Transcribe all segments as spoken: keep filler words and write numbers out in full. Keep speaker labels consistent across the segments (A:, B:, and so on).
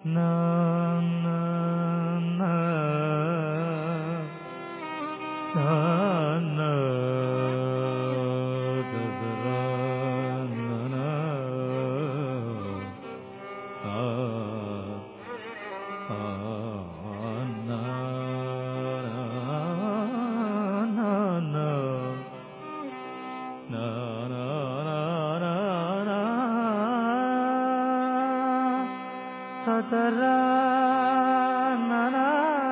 A: na na na na na dadra na na a a na na na na na Tara na na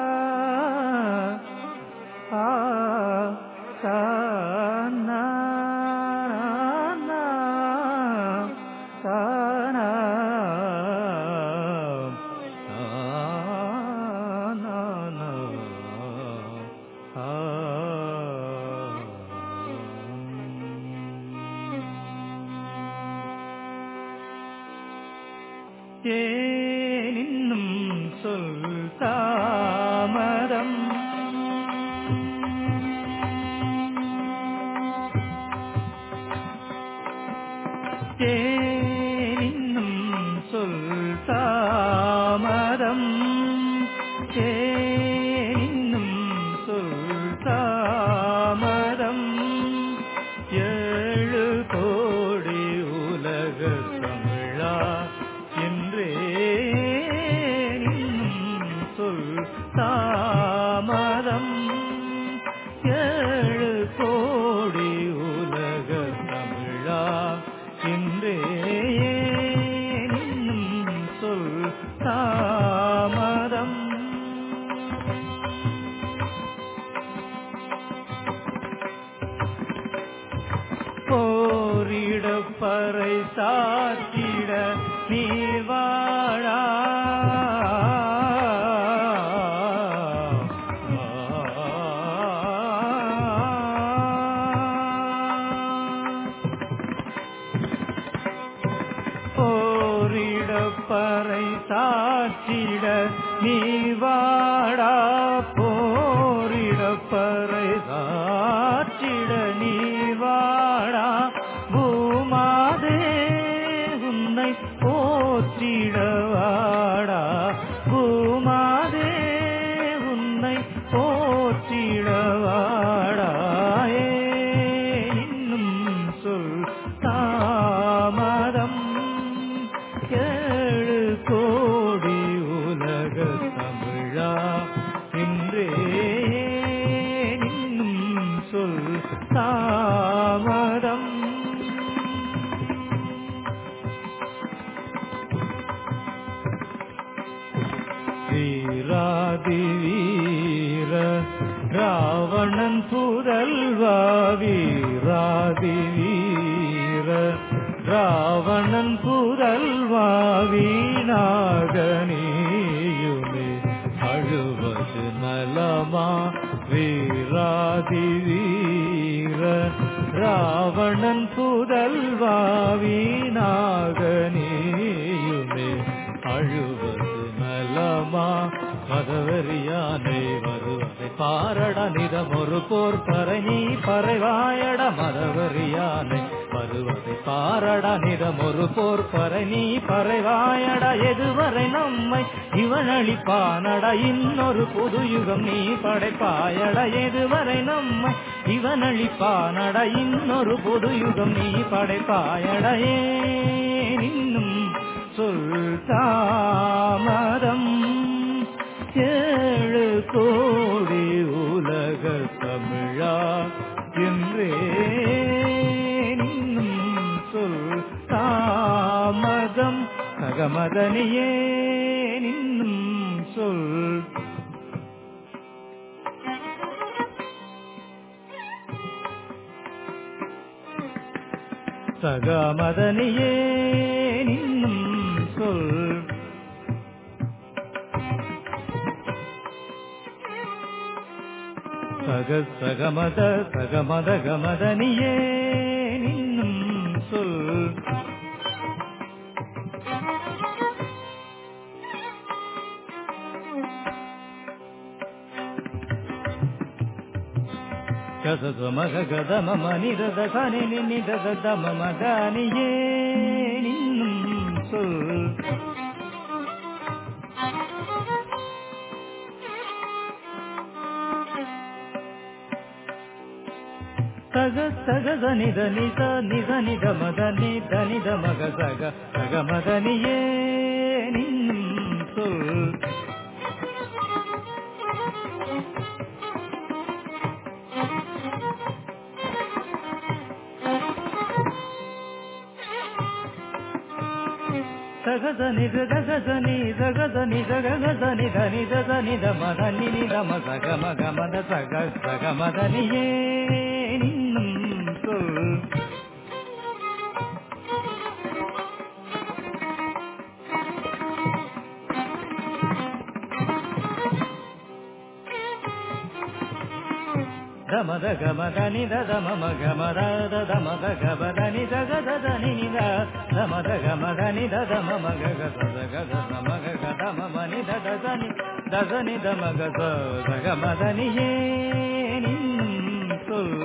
A: a sa na na sa na na na a ஏனின்னும் சொல் தாமதம் ஏனின்னும் சொல் தாமதம் ஏனின்னும் சொல் தாமதம் ஏழு கோடி உலக தமிழா என்றே சொல் தாமதம் ஏழு கோடி உலக தமிழா என்றே சொல் தாமதம் போரிடப்பறை சாத்திட நீவாழா போரிடப்பறை சாத்திட நீவாடா போரிடப்பறை சாற்றிட நீவாடா பூமாதே உன்னை போற்றிடவாடா பூமாதே உன்னை போற்றிடவாடா இன்னும் சொல் தாமதம் ஏழு கோடி உலக தமிழா இன்றே இன்னும் சொல் தாமதம் வீராதி வீர ராவணன் புதல்வா வீராதி வீர ராவணன் புதல்வா வீணாக நீயுமே அழுவது நலமா வீராதி வீர ராவணன் புதல்வா வீணாக நீயுமே அழுவது நலமா மதவெறியானை வருவதை பாரட நிதம் ஒரு போர் பறை நீ பறைவாயட மதவெறியானை வருவதை பாரட நிதம் ஒரு போர் பறை நீ பறைவாயட எதுவரை நம்மை இவன் அளிப்பானட இன்னொரு புது யுகம் நீ படைப்பாயட எதுவரை நம்மை இவன் அளிப்பானட இன்னொரு புது யுகம் நீ படைப்பாயட ஏன் இன்னும் சொல் தாமதம் ஏழு கோடி உலக தமிழா என்றே சொல் தாமதம் சகமதனியே நின்னும் சொல் சகமதனியே நின்னும் சொல் சக சகமத சகமத கமதனியே நின்னும் சொல் கசமக கதம மனித கனி நித தம மதனியே நின்னும் சொல் மக சக சனித நித நித நித மத நித நித மக சக சக மதனியே நின்னும் சொல் சகசனி சகசனி சகசனி சகசனி தனி தனி தம தனி நிதம சக மக மத சக சக மதனியே நின்னும் சொல் தமத கமதனி தம மக மத தமத கபதனி சகதனி நித தமத கமதனி தம மக சக மக கதம மனி ததனி ததனி தமக சக மதனியே நின்னும் சொல்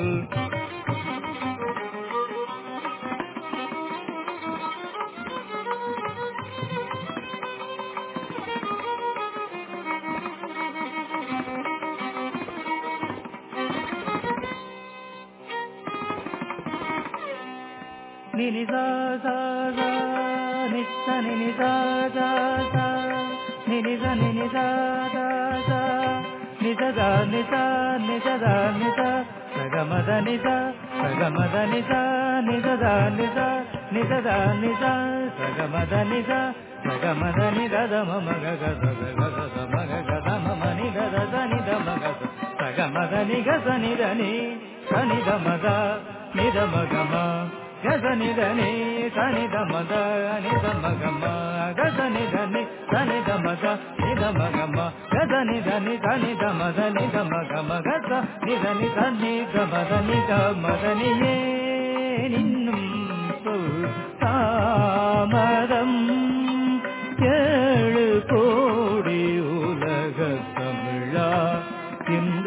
A: நினி சா சா சா நிச நினி சா சா சா நினி ச நினி சா சா சா நிச சா நிச நிச சா நிச சகமத நிச சகமத நிச நிச சா நிச நிச சா நிச சகமத நிச சகமத நித தம மக கத கத மக கத மம நித த நித மக சகமத நிக சனித நி சனித மத நித மகம கசனி தனி சனி தமத நித மகம கசனி தனி சனி தமத நித மகம கசனி தனி சனி தமத நித மகம கச நிதனி சனி தமத நித மதனியே நின்னும் சொல் தாமதம் ஏழு கோடி உலக தமிழா